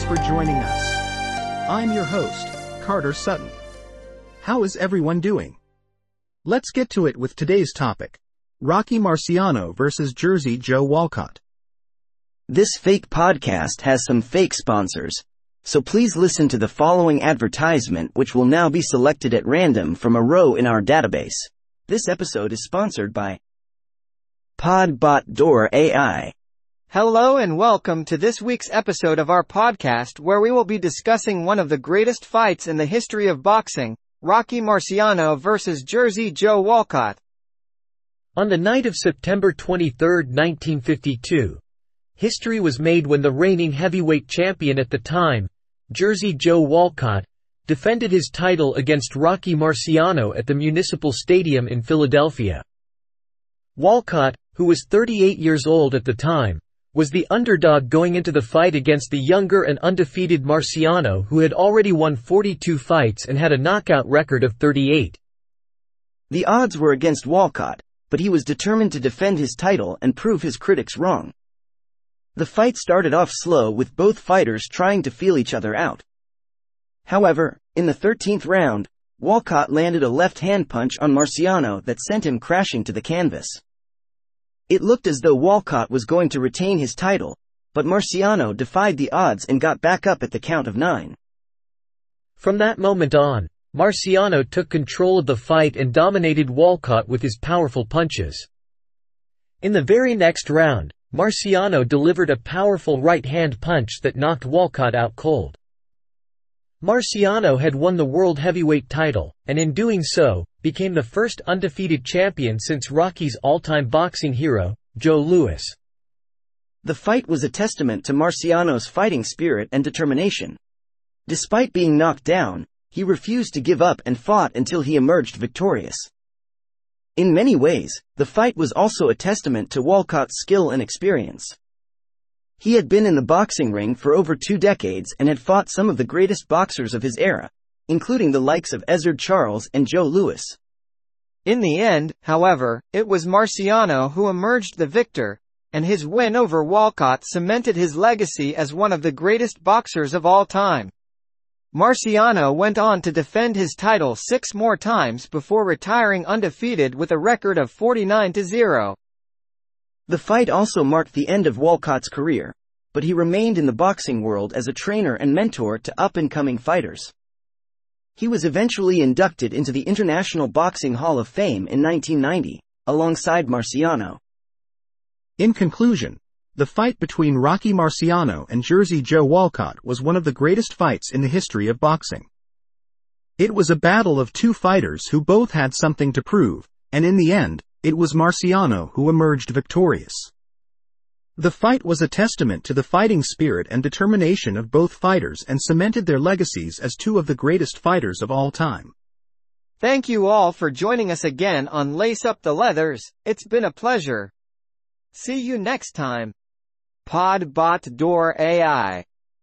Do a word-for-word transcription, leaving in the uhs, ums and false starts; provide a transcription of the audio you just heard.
for joining us. I'm your host, Carter Sutton. How is everyone doing? Let's get to it with today's topic. Rocky Marciano versus Jersey Joe Walcott. This fake podcast has some fake sponsors, so please listen to the following advertisement, which will now be selected at random from a row in our database. This episode is sponsored by Podbot Door A I. Hello and welcome to this week's episode of our podcast, where we will be discussing one of the greatest fights in the history of boxing, Rocky Marciano versus Jersey Joe Walcott. On the night of September twenty-third, nineteen fifty-two, history was made when the reigning heavyweight champion at the time, Jersey Joe Walcott, defended his title against Rocky Marciano at the Municipal Stadium in Philadelphia. Walcott, who was thirty-eight years old at the time, was the underdog going into the fight against the younger and undefeated Marciano, who had already won forty-two fights and had a knockout record of thirty-eight. The odds were against Walcott, but he was determined to defend his title and prove his critics wrong. The fight started off slow, with both fighters trying to feel each other out. However, in the thirteenth round, Walcott landed a left-hand punch on Marciano that sent him crashing to the canvas. It looked as though Walcott was going to retain his title, but Marciano defied the odds and got back up at the count of nine. From that moment on, Marciano took control of the fight and dominated Walcott with his powerful punches. In the very next round, Marciano delivered a powerful right-hand punch that knocked Walcott out cold. Marciano had won the world heavyweight title, and in doing so, became the first undefeated champion since Rocky's all-time boxing hero, Joe Louis. The fight was a testament to Marciano's fighting spirit and determination. Despite being knocked down, he refused to give up and fought until he emerged victorious. In many ways, the fight was also a testament to Walcott's skill and experience. He had been in the boxing ring for over two decades and had fought some of the greatest boxers of his era, including the likes of Ezzard Charles and Joe Louis. In the end, however, it was Marciano who emerged the victor, and his win over Walcott cemented his legacy as one of the greatest boxers of all time. Marciano went on to defend his title six more times before retiring undefeated with a record of forty-nine to zero. The fight also marked the end of Walcott's career, but he remained in the boxing world as a trainer and mentor to up-and-coming fighters. He was eventually inducted into the International Boxing Hall of Fame in nineteen ninety, alongside Marciano. In conclusion, the fight between Rocky Marciano and Jersey Joe Walcott was one of the greatest fights in the history of boxing. It was a battle of two fighters who both had something to prove, and in the end, it was Marciano who emerged victorious. The fight was a testament to the fighting spirit and determination of both fighters and cemented their legacies as two of the greatest fighters of all time. Thank you all for joining us again on Lace Up the Leathers. It's been a pleasure. See you next time. Podbot Door A I